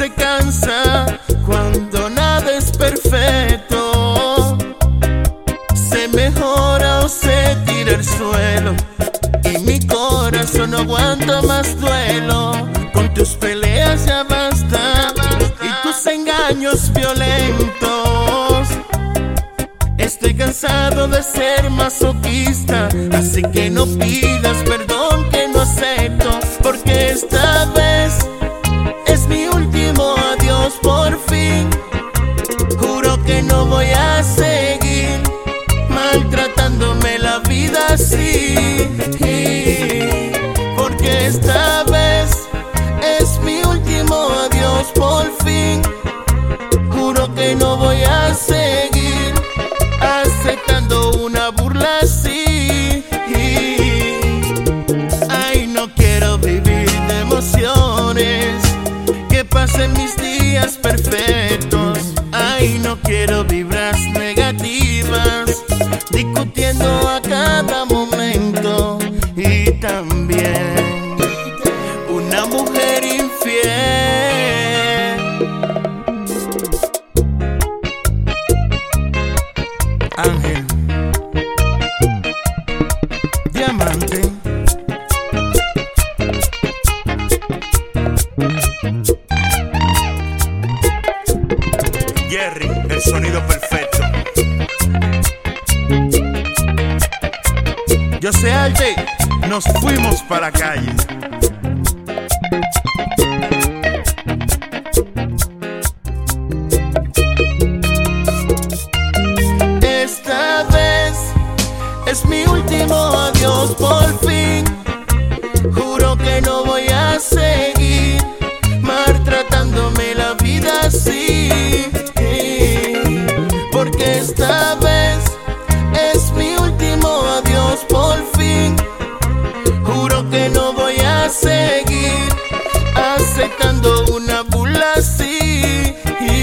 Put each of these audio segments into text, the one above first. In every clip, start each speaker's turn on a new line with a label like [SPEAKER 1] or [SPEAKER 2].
[SPEAKER 1] se cansa cuando nada es perfecto. Se mejora o se tira al suelo y mi corazón no aguanta más duelo. Con tus peleas ya basta y tus engaños violentos. Estoy cansado de ser masoquista, así que no pidas perdón que no acepto, porque esta vez es mi último adiós por fin. Juro que no voy a seguir maltratándome la vida así, porque esta vez es mi último adiós por fin. Juro que no voy a seguir aceptando una burla así. Ay, no quiero vivir de emociones, que pasen mis días perfectos. Ay, no quiero vibras negativas, discutiendo a cada momento. Y también una mujer infiel. Ángel, diamante,
[SPEAKER 2] Jerry, el sonido perfecto.
[SPEAKER 1] yo sé Arte, nos fuimos para la calle. Esta vez es mi último adiós por fin. Juro que no voy a seguir maltratándome la vida así, porque esta vez es mi último adiós por fin. Juro que no voy a seguir aceptando una burla así.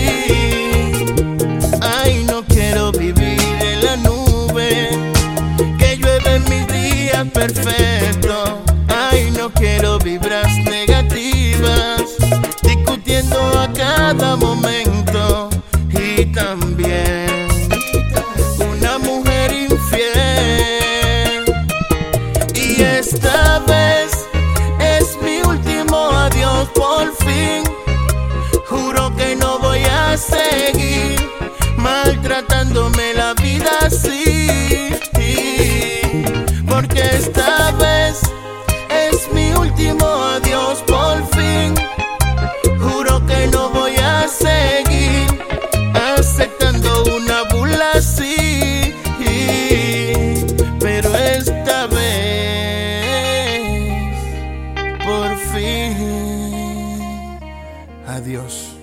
[SPEAKER 1] Ay, no quiero vivir en la nube, que llueve en mis días perfectos. Ay, no quiero vibras negativas, discutiendo a cada momento. Y también una mujer infiel. Y esta vez es mi último adiós por fin. Juro que no voy a seguir maltratándome la vida así, porque esta vez es mi último adiós por fin. Juro que no voy a seguir aceptando una burla así, pero esta vez por fin adiós.